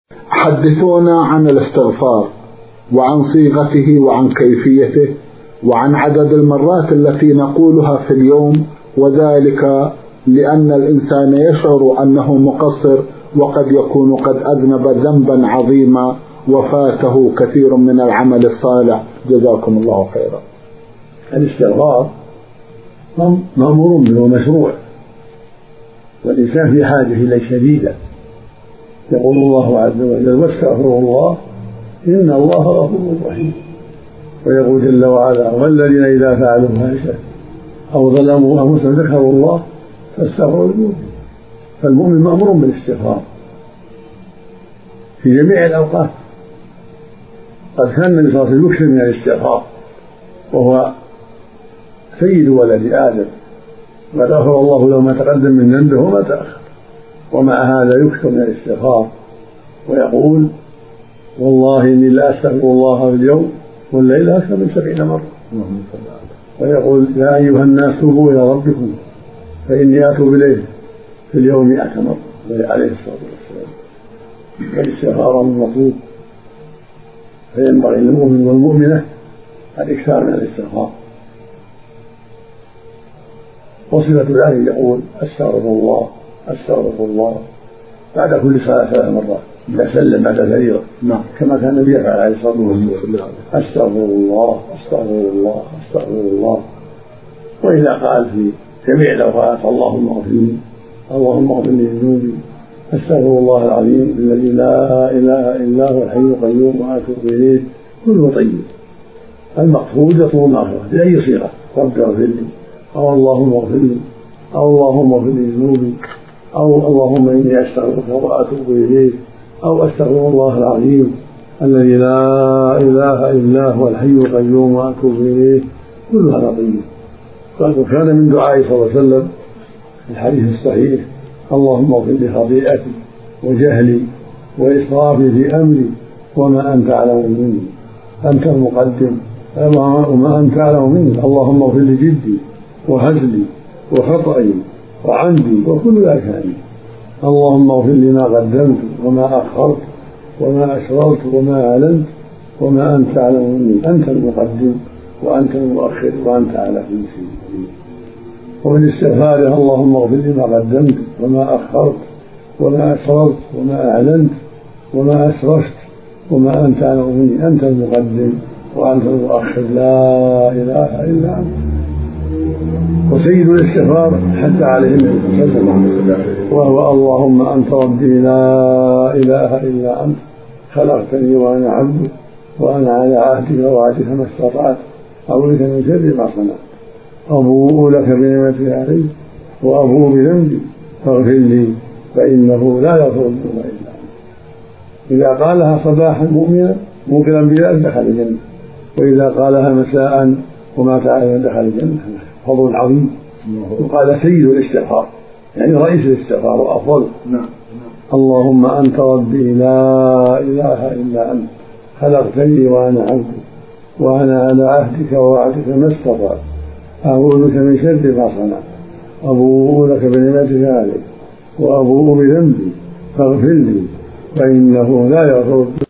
حدثونا عن الاستغفار وعن صيغته وعن كيفيته وعن عدد المرات التي نقولها في اليوم، وذلك لأن الإنسان يشعر أنه مقصر وقد يكون قد أذنب ذنبا عظيما وفاته كثير من العمل الصالح. جزاكم الله خيرا. الاستغفار مأمور به ومشروع، والإنسان في حاجة إليه شديدة. يقول الله عز وجل: واستغفروا الله إن الله غفور رحيم. ويقول جل وعلا: والذين إذا فعلوا فاحشة أو ظلموا أنفسهم ذكروا الله فاستغفروا لذنوبهم. فالمؤمن مأمور بالاستغفار في جميع الأوقات. قد كان النبي صلى الله عليه وسلم يكثر من الاستغفار وهو سيد ولد آدم، قد غفر الله له ما تقدم من ذنبه وما تأخر، ومع هذا يكثر من الاستغفار ويقول: والله إني لأستغفر الله في اليوم والليلة أكثر من 70 مرة. ويقول: يا أيها الناس توبوا إلى ربكم فإني أتوب إليه في اليوم 100 مرة عليه الصلاة والسلام. فالاستغفار مطلوب، فينبغي للمؤمن والمؤمنة الإكثار من الاستغفار. وصفة ذلك يقول: أستغفر الله أستغفر الله بعد كل صلاة 3 مرات إذا سلم بعد فريضة، كما كان النبي يفعل عليه الصلاة والسلام: أستغفر الله أستغفر الله أستغفر الله. وإذا قال في جميع الأوقات: اللهم اغفر لي اللهم اغفر لي ذنوبي أستغفر الله العظيم الذي لا إله إلا هو الحي القيوم وأتوب إليه، كله طيب. المقصود يطلب المغفرة بأي صيغة: رب اغفر لي، أو اللهم اغفر لي، أو اللهم اغفر لي ذنوبي، أو اللهم إني أستغفرك وأتوب إليك، أو أستغفر الله العظيم الذي لا إله إلا هو الحي القيوم وأتوب إليه، كل هذا طيب. وكان من دعائه صلى الله عليه وسلم في الحديث الصحيح: اللهم اغفر لي خطيئتي وجهلي وإسرافي في أمري وما أنت أعلم مني، أنت المقدم وما أنت أعلم مني، اللهم اغفر لي جدي وهزلي وخطئي وعمدي وكل ذلك عني، اللهم اغفر لي ما قدمت وما أخرت وما أسررت وما أعلنت وما أنت أعلم مني، أنت المقدم وأنت المؤخر وأنت على كل شيء قدير. ومن استغفارها: اللهم اغفر لي ما قدمت وما أخرت وما أسررت وما أعلنت وما أسرفت وما أنت أعلم مني، أنت المقدم وأنت المؤخر لا إله إلا أنت. وسيد الاستغفار حتى عليه النبي صلى الله عليه وسلم، وهو: اللهم أنت ربي لا إله إلا أنت خلقتني وأنا عبدك وأنا على عهدك ووعدك ما استطعت أعوذ بك من شر ما صنعت أبوء لك بنعمتك علي وأبوء بذنبي فاغفر لي فإنه لا يغفر الذنوب إلا أنت. إذا قالها صباحا مؤمنا موقنا بذلك دخل الجنة، وإذا قالها مساء ومات عليها دخل الجنة. فضل عظيم. وقال: سيد الاستغفار يعني رئيس الاستغفار وأفضل. اللهم أنت ربي لا إله إلا أنت خلقتني وأنا عبدك وأنا على عهدك ووعدك ما استطعت أعوذ بك من شر ما صنعت أبوء لك بنعمتك علي وأبوء بذنبي فاغفر لي فإنه لا يغفر